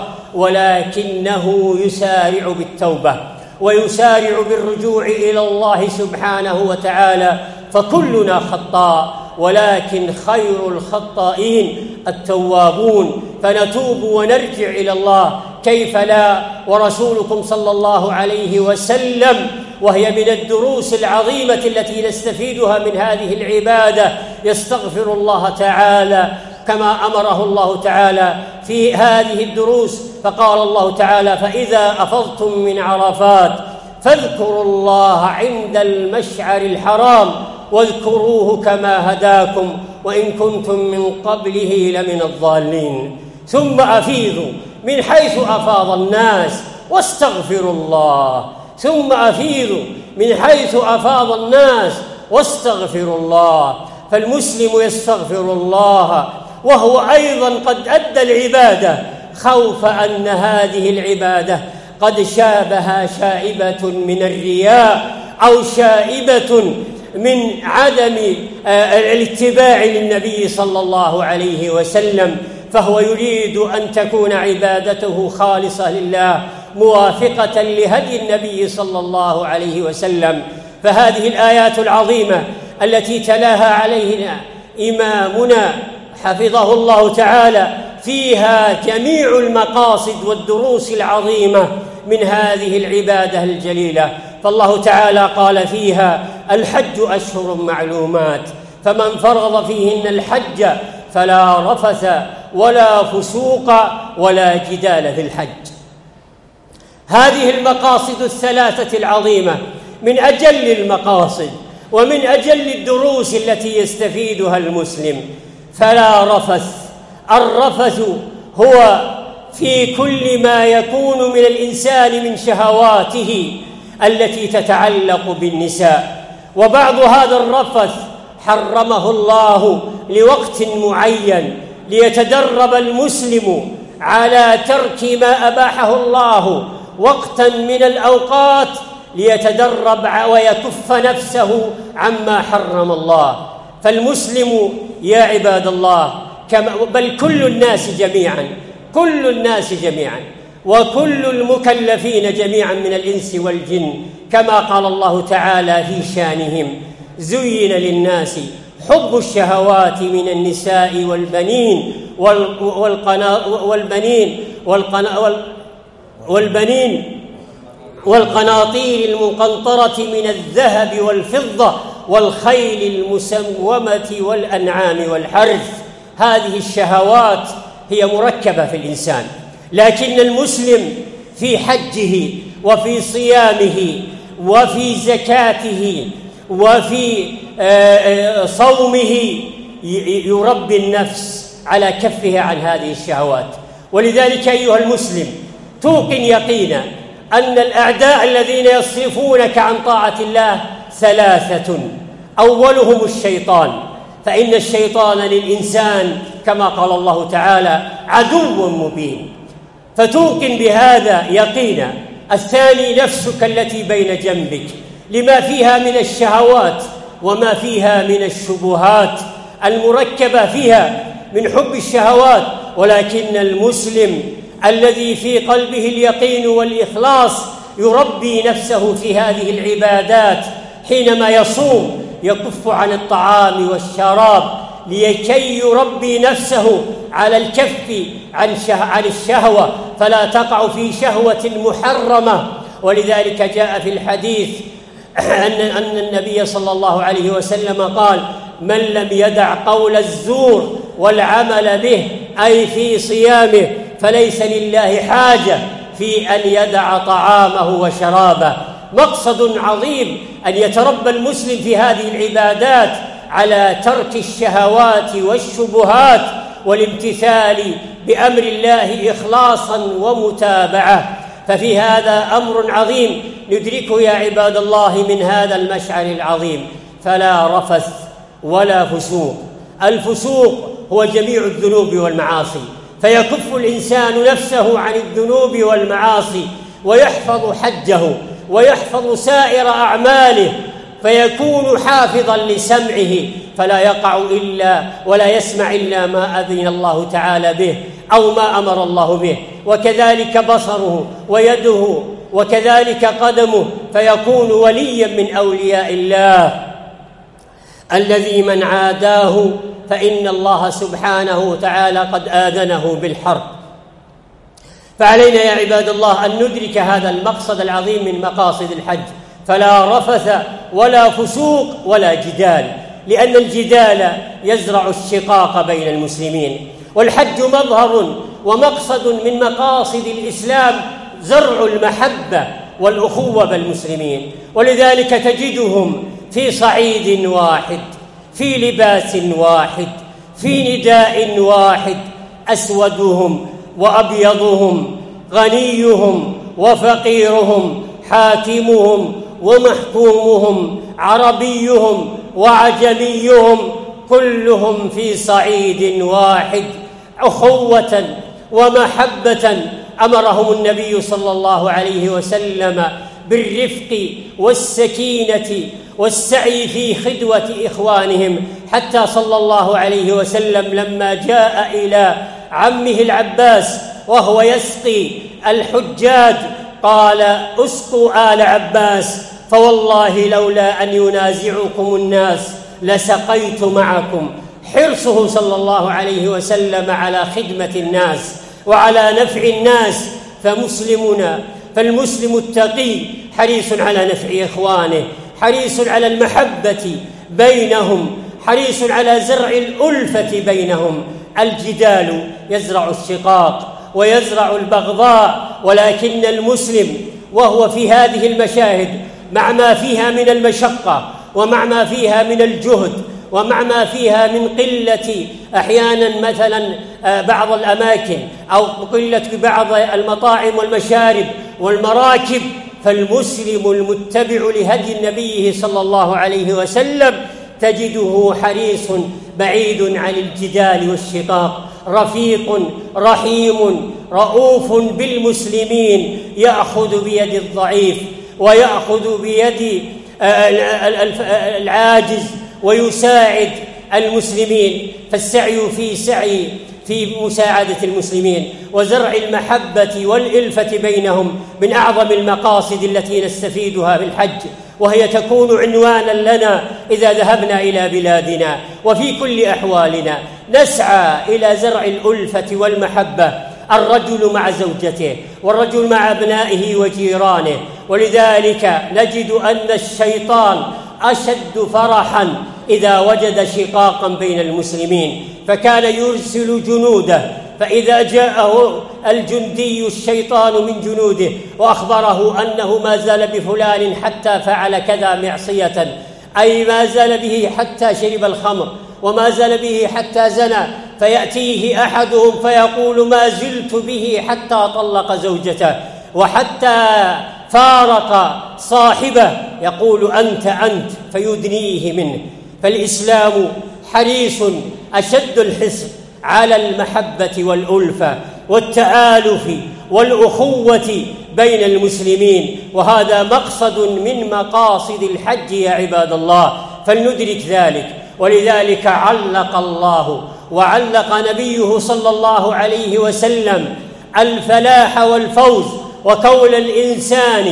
ولكنه يسارع بالتوبة ويسارع بالرجوع إلى الله سبحانه وتعالى، فكلنا خطاء، ولكن خير الخطائين التوابون، فنتوب ونرجع إلى الله، كيف لا؟ ورسولكم صلى الله عليه وسلم، وهي من الدروس العظيمة التي نستفيدها من هذه العبادة، يستغفر الله تعالى كما أمره الله تعالى في هذه الدروس، فقال الله تعالى: فإذا أفضتم من عرفات فاذكروا الله عند المشعر الحرام واذكروه كما هداكم وإن كنتم من قبله لمن الضالين، ثم أفيضوا من حيث أفاض الناس واستغفروا الله، ثم أفيضوا من حيث أفاض الناس واستغفروا الله. فالمسلم يستغفر الله وهو أيضا قد أدى العبادة، خوف أن هذه العبادة قد شابها شائبة من الرياء أو شائبة من عدم الاتباع للنبي صلى الله عليه وسلم، فهو يريد أن تكون عبادته خالصة لله موافقة لهدي النبي صلى الله عليه وسلم. فهذه الآيات العظيمة التي تلاها علينا إمامنا حفظه الله تعالى فيها جميع المقاصد والدروس العظيمة من هذه العبادة الجليلة، فالله تعالى قال فيها: الحج أشهر معلومات فمن فرض فيهن الحج فلا رفث ولا فسوق ولا جدال في الحج. هذه المقاصد الثلاثة العظيمة من أجل المقاصد ومن أجل الدروس التي يستفيدها المسلم. فلا رفث، الرفث هو في كل ما يكون من الإنسان من شهواته التي تتعلق بالنساء، وبعض هذا الرفث حرمه الله لوقت معين ليتدرب المسلم على ترك ما أباحه الله وقتا من الأوقات، ليتدرب ويكف نفسه عما حرم الله. فالمسلم يا عباد الله كما بل كل الناس جميعا كل الناس جميعا وكل المكلفين جميعا من الإنس والجن، كما قال الله تعالى في شانهم: زين للناس حب الشهوات من النساء والبنين والقنا والبنين والقنا والبنين والقناطير المقنطرة من الذهب والفضة والخيل المسومة والأنعام والحرث. هذه الشهوات هي مركبة في الإنسان، لكن المسلم في حجه وفي صيامه وفي زكاته وفي صومه يربي النفس على كفها عن هذه الشهوات. ولذلك أيها المسلم توقن يقينا أن الأعداء الذين يصرفونك عن طاعة الله ثلاثة: أولهم الشيطان، فإن الشيطان للإنسان كما قال الله تعالى عدو مبين، فتوقن بهذا يقينا. الثاني نفسك التي بين جنبك لما فيها من الشهوات وما فيها من الشبهات المركبة فيها من حب الشهوات، ولكن المسلم الذي في قلبه اليقين والإخلاص يربي نفسه في هذه العبادات. حينما يصوم يكف عن الطعام والشراب لكي يربي نفسه على الكف عن الشهوة فلا تقع في شهوة محرمة. ولذلك جاء في الحديث أن النبي صلى الله عليه وسلم قال: من لم يدع قول الزور والعمل به، أي في صيامه، فليس لله حاجة في أن يدع طعامه وشرابه. مقصد عظيم أن يتربى المسلم في هذه العبادات على ترك الشهوات والشبهات والامتثال بأمر الله إخلاصا ومتابعة. ففي هذا أمر عظيم ندركه يا عباد الله من هذا المشعر العظيم: فلا رفث ولا فسوق. الفسوق هو جميع الذنوب والمعاصي، فيكف الإنسان نفسه عن الذنوب والمعاصي ويحفظ حجه ويحفظ سائر أعماله، فيكون حافظا لسمعه فلا يقع إلا ولا يسمع إلا ما أذن الله تعالى به أو ما أمر الله به، وكذلك بصره ويده وكذلك قدمه، فيكون وليا من أولياء الله. الذي من عاداه فإن الله سبحانه وتعالى قد آذنه بالحرب. فعلينا يا عباد الله أن ندرك هذا المقصد العظيم من مقاصد الحج: فلا رفث ولا فسوق ولا جدال، لأن الجدال يزرع الشقاق بين المسلمين. والحج مظهر ومقصد من مقاصد الإسلام زرع المحبة والأخوة بالمسلمين، ولذلك تجدهم في صعيد واحد، في لباس واحد، في نداء واحد، أسودهم وأبيضهم، غنيهم وفقيرهم، حاكمهم ومحكومهم، عربيهم وعجميهم، كلهم في صعيد واحد أخوة ومحبة. أمرهم النبي صلى الله عليه وسلم بالرفق والسكينة والسعي في خدوة إخوانهم، حتى صلى الله عليه وسلم لما جاء إلى عمه العباس وهو يسقي الحجاج قال: اسقوا آل عباس، فوالله لولا أن ينازعكم الناس لسقيت معكم. حرصه صلى الله عليه وسلم على خدمة الناس وعلى نفع الناس. فمسلمنا فالمسلم التقي حريص على نفع إخوانه، حريص على المحبة بينهم، حريص على زرع الألفة بينهم. الجدال يزرع الشقاق ويزرع البغضاء، ولكن المسلم وهو في هذه المشاهد مع ما فيها من المشقة ومع ما فيها من الجهد ومع ما فيها من قلة أحيانا مثلا بعض الأماكن أو قلة بعض المطاعم والمشارب والمراكب، فالمسلم المتبع لهدي النبي صلى الله عليه وسلم تجده حريص بعيد عن الجدال والشقاق، رفيق رحيم رؤوف بالمسلمين، يأخذ بيد الضعيف ويأخذ بيد العاجز ويساعد المسلمين. فالسعي في سعي في مساعدة المسلمين وزرع المحبة والإلفة بينهم من أعظم المقاصد التي نستفيدها بالحج، وهي تكون عنوانا لنا إذا ذهبنا إلى بلادنا. وفي كل أحوالنا نسعى إلى زرع الألفة والمحبة، الرجل مع زوجته والرجل مع أبنائه وجيرانه. ولذلك نجد أن الشيطان أشد فرحا إذا وجد شقاقا بين المسلمين، فكان يرسل جنوده، فإذا جاءه الجندي الشيطان من جنوده وأخبره أنه ما زال بفلان حتى فعل كذا معصية، أي ما زال به حتى شرب الخمر وما زال به حتى زنى، فيأتيه أحدهم فيقول ما زلت به حتى طلق زوجته وحتى فارق صاحبه، يقول أنت أنت فيدنيه منه. فالإسلام حريص أشد الحرص على المحبة والألفة والتآلف والأخوة بين المسلمين، وهذا مقصد من مقاصد الحج يا عباد الله، فلندرك ذلك. ولذلك علق الله وعلق نبيه صلى الله عليه وسلم الفلاح والفوز وكون الإنسان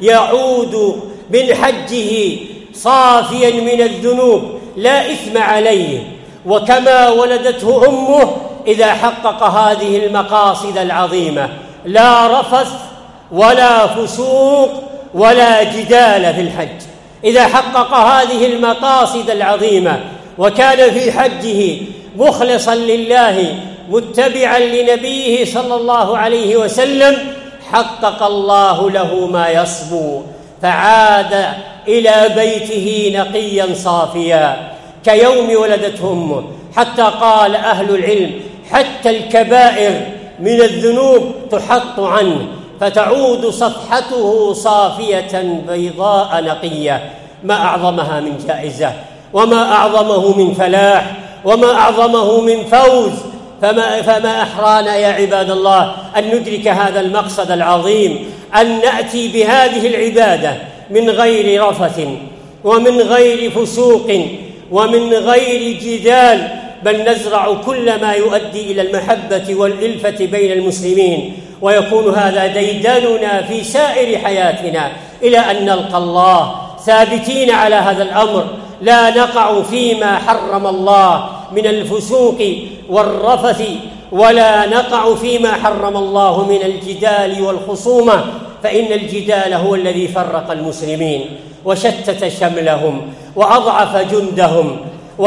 يعود من حجه صافيا من الذنوب لا إثم عليه، وكما ولدته أمه إذا حقق هذه المقاصد العظيمة: لا رفث ولا فسوق ولا جدال في الحج. إذا حقق هذه المقاصد العظيمة وكان في حجه مخلصا لله متبعا لنبيه صلى الله عليه وسلم، حقق الله له ما يصبو، فعاد إلى بيته نقيا صافيا كيوم ولدته أمه. حتى قال أهل العلم حتى الكبائر من الذنوب تحط عنه فتعود صفحته صافية بيضاء نقية. ما أعظمها من جائزة، وما أعظمه من فلاح، وما أعظمه من فوز. فما, فما أحرانا يا عباد الله أن ندرك هذا المقصد العظيم، أن نأتي بهذه العبادة من غير رفث ومن غير فسوق ومن غير جدال، بل نزرع كل ما يؤدي إلى المحبة والإلفة بين المسلمين، ويكون هذا ديدننا في سائر حياتنا إلى أن نلقى الله ثابتين على هذا الأمر، لا نقع فيما حرم الله من الفسوق والرفث، ولا نقع فيما حرم الله من الجدال والخصومة، فإن الجدال هو الذي فرق المسلمين وشتت شملهم وأضعف جندهم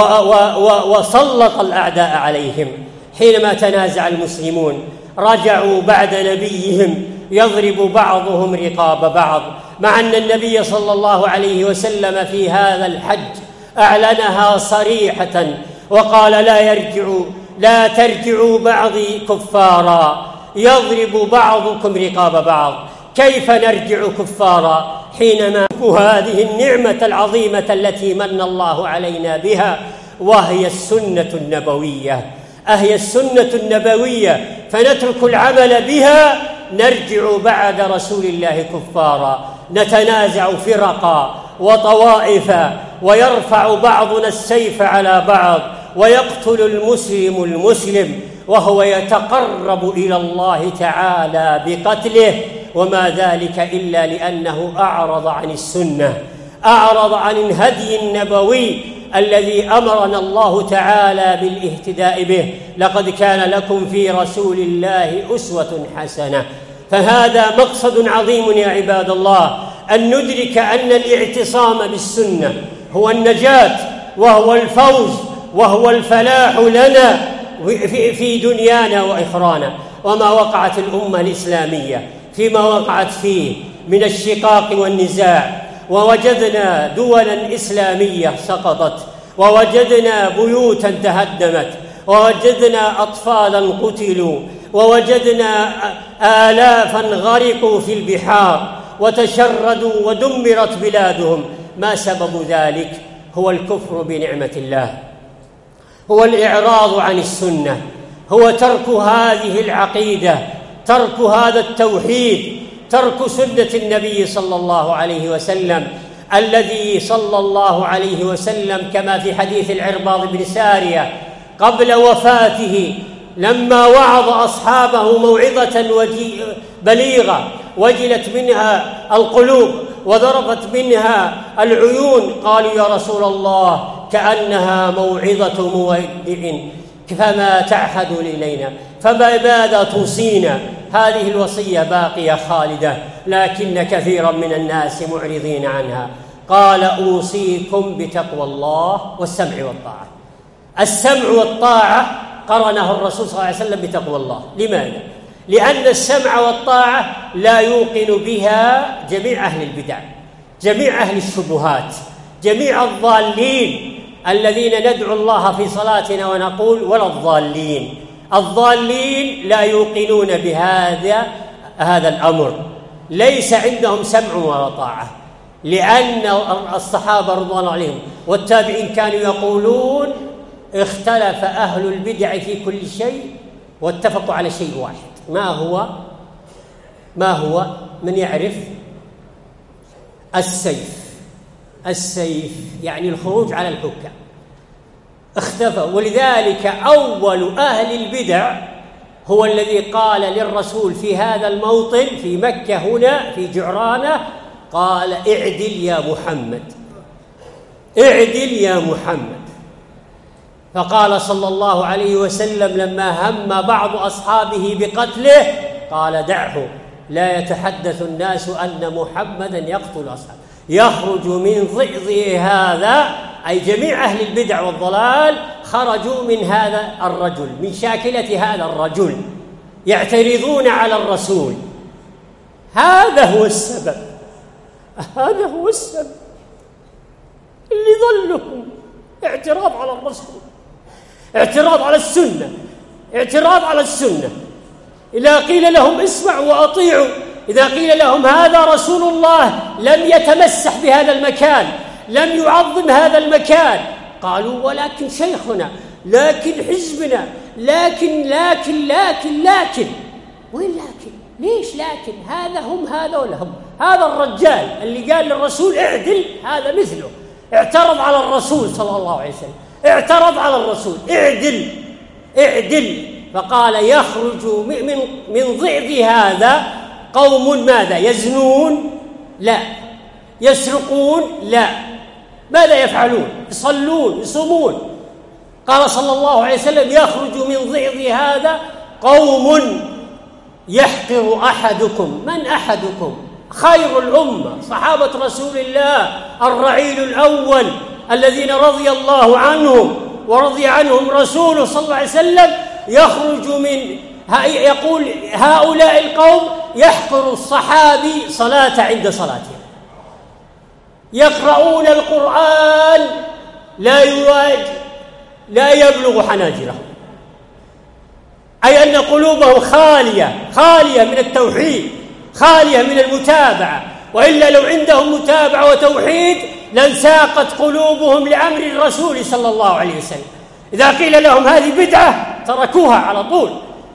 وسلط الأعداء عليهم. حينما تنازع المسلمون رجعوا بعد نبيهم يضرب بعضهم رقاب بعض، مع أن النبي صلى الله عليه وسلم في هذا الحج أعلنها صريحة وقال لا يرجعوا لا ترجعوا بعضي كفارا يضرب بعضكم رقاب بعض. كيف نرجع كفارا حينما هذه النعمة العظيمة التي من الله علينا بها، وهي السنة النبوية أهي السنة النبوية، فنترك العمل بها نرجع بعد رسول الله كفارا، نتنازع فرقا وطوائفا، ويرفع بعضنا السيف على بعض، ويقتل المسلم المسلم وهو يتقرب إلى الله تعالى بقتله، وما ذلك إلا لأنه أعرض عن السنة، أعرض عن الهدي النبوي الذي أمرنا الله تعالى بالاهتداء به. لقد كان لكم في رسول الله أسوة حسنة. فهذا مقصد عظيم يا عباد الله، أن ندرك أن الاعتصام بالسنة هو النجاة وهو الفوز وهو الفلاح لنا في دنيانا وإخرانا. وما وقعت الأمة الإسلامية فيما وقعت فيه من الشقاق والنزاع، ووجدنا دولا إسلامية سقطت، ووجدنا بيوتا تهدمت، ووجدنا أطفالا قتلوا، ووجدنا آلافا غرقوا في البحار وتشردوا ودمرت بلادهم. ما سبب ذلك؟ هو الكفر بنعمة الله، هو الإعراض عن السنة، هو ترك هذه العقيدة، ترك هذا التوحيد، ترك سنة النبي صلى الله عليه وسلم، الذي صلى الله عليه وسلم كما في حديث العرباض بن سارية قبل وفاته لما وعظ أصحابه موعظة بليغة وجلت منها القلوب وضربت منها العيون، قالوا يا رسول الله كأنها موعظة مودع فما تعهد إلينا، فماذا توصينا؟ هذه الوصية باقية خالدة لكن كثيرا من الناس معرضين عنها. قال أوصيكم بتقوى الله والسمع والطاعة. السمع والطاعة قرنه الرسول صلى الله عليه وسلم بتقوى الله. لماذا؟ لأن السمع والطاعة لا يوقن بها جميع أهل البدع، جميع أهل الشبهات، جميع الضالين الذين ندعو الله في صلاتنا ونقول ولا الضالين. الضالين لا يوقنون بهذا هذا الأمر، ليس عندهم سمع ولا طاعة، لأن الصحابة رضوان الله عليهم والتابعين كانوا يقولون اختلف أهل البدع في كل شيء واتفقوا على شيء واحد. ما هو؟ ما هو؟ من يعرف؟ السيف. السيف يعني الخروج على الحكام. اختفى، ولذلك أول أهل البدع هو الذي قال للرسول في هذا الموطن في مكة هنا في جعرانة، قال اعدل يا محمد، اعدل يا محمد. فقال صلى الله عليه وسلم لما هم بعض أصحابه بقتله قال دعه، لا يتحدث الناس أن محمدا يقتل أصحابه. يخرج من ضئضئ هذا، أي جميع أهل البدع والضلال خرجوا من هذا الرجل، من شاكلة هذا الرجل، يعترضون على الرسول. هذا هو السبب، هذا هو السبب اللي ظلهم اعتراض على الرسول، اعتراض على السنة، اعتراض على السنة. إذا قيل لهم اسمعوا وأطيعوا، إذا قيل لهم هذا رسول الله لم يتمسح بهذا المكان، لم يعظم هذا المكان، قالوا ولكن شيخنا، لكن حزبنا، لكن لكن لكن لكن وين لكن؟ ليش لكن؟ هذا هم هذا ولا هم؟ هذا الرجال اللي قال للرسول اعدل هذا مثله، اعترض على الرسول صلى الله عليه وسلم، اعترض على الرسول اعدل اعدل. فقال يخرج من من ضئض هذا قوم ماذا؟ يزنون؟ لا. يسرقون؟ لا. ماذا يفعلون؟ يصلون، يصومون. قال صلى الله عليه وسلم يخرج من ضئض هذا قوم يحقر أحدكم. من أحدكم؟ خير الأمة، صحابة رسول الله الرعيل الأول الذين رضي الله عنهم ورضي عنهم رسوله صلى الله عليه وسلم. يخرج من يقول هؤلاء القوم يحقر الصحابي صلاة عند صلاتهم، يقرؤون القرآن لا يواجه لا يبلغ حناجرهم، أي أن قلوبهم خالية خالية من التوحيد، خالية من المتابعة، وإلا لو عندهم متابعة وتوحيد لانساقت قلوبهم لأمر الرسول صلى الله عليه وسلم. إذا قيل لهم هذه بدعة تركوها على طول،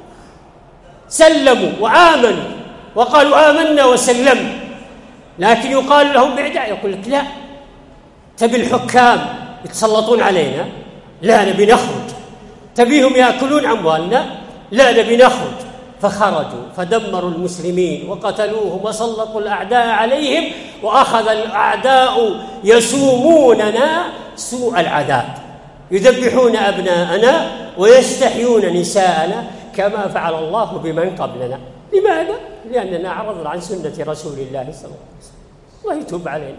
سلموا وآمنوا وقالوا آمنا وسلمنا. لكن يقال لهم بدعة، يقول لك لا، تبي الحكام يتسلطون علينا؟ لا، نبي نخرج. تبيهم يأكلون أموالنا؟ لا، نبي نخرج. فخرجوا فدمروا المسلمين وقتلوهم وسلطوا الأعداء عليهم، وأخذ الأعداء يسوموننا سوء العذاب، يذبحون أبناءنا ويستحيون نساءنا كما فعل الله بمن قبلنا. لماذا؟ لأننا أعرضنا عن سنة رسول الله صلى الله عليه وسلم. الله يتوب علينا.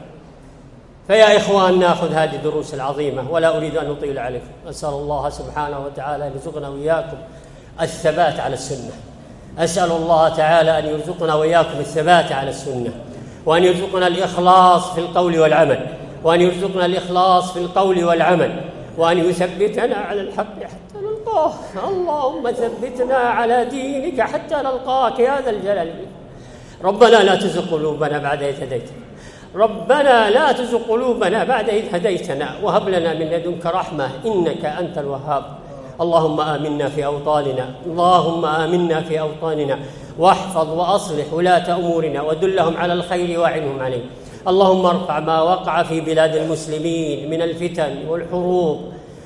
فيا إخوان نأخذ هذه الدروس العظيمة، ولا أريد أن أطيل عليكم. أسأل الله سبحانه وتعالى أن يرزقنا وإياكم الثبات على السنة. أسأل الله تعالى أن يرزقنا وإياكم الثبات على السنة، وأن يرزقنا الإخلاص في القول والعمل، وأن يرزقنا الإخلاص في القول والعمل، وأن يثبتنا على الحق حتى نلقاه. اللهم ثبتنا على دينك حتى نلقاك يا ذا الجلال. ربنا لا تزغ قلوبنا بعد إذ هديتنا ربنا لا تزغ قلوبنا بعد إذ هديتنا وهب لنا من لدنك رحمة إنك أنت الوهاب. اللهم آمنا في أوطاننا اللهم آمنا في أوطاننا واحفظ وأصلح ولاة أمورنا ودلهم على الخير واعنهم عليه. اللهم ارفع ما وقع في بلاد المسلمين من الفتن والحروب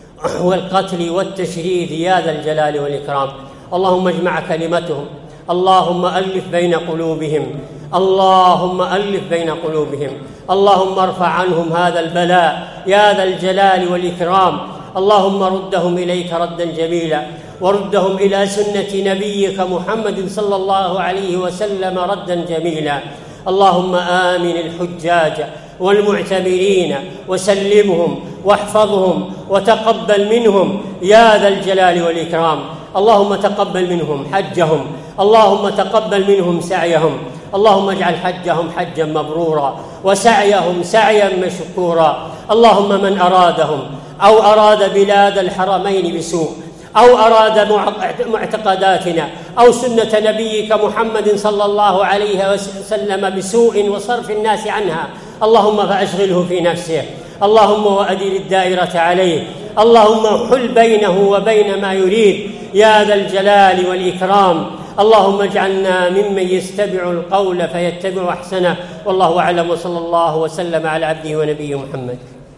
والقتل والتشريد يا ذا الجلال والإكرام. اللهم اجمع كلمتهم، اللهم ألف بين قلوبهم، اللهم ألف بين قلوبهم. اللهم ارفع عنهم هذا البلاء يا ذا الجلال والإكرام. اللهم ردهم إليك ردا جميلا، وردهم إلى سنة نبيك محمد صلى الله عليه وسلم ردا جميلا. اللهم آمن الحجاج والمعتمرين وسلمهم واحفظهم وتقبل منهم يا ذا الجلال والإكرام. اللهم تقبل منهم حجهم، اللهم تقبل منهم سعيهم، اللهم اجعل حجهم حجا مبرورا وسعيهم سعيا مشكورا. اللهم من أرادهم أو أراد بلاد الحرمين بسوء أو أراد معتقداتنا أو سنة نبيك محمد صلى الله عليه وسلم بسوء وصرف الناس عنها، اللهم فأشغله في نفسه، اللهم وأدر الدائرة عليه، اللهم حل بينه وبين ما يريد يا ذا الجلال والإكرام. اللهم اجعلنا ممن يستمع القول فيتبع أحسنه. والله أعلم، وصلى الله وسلم على عبده ونبيه محمد.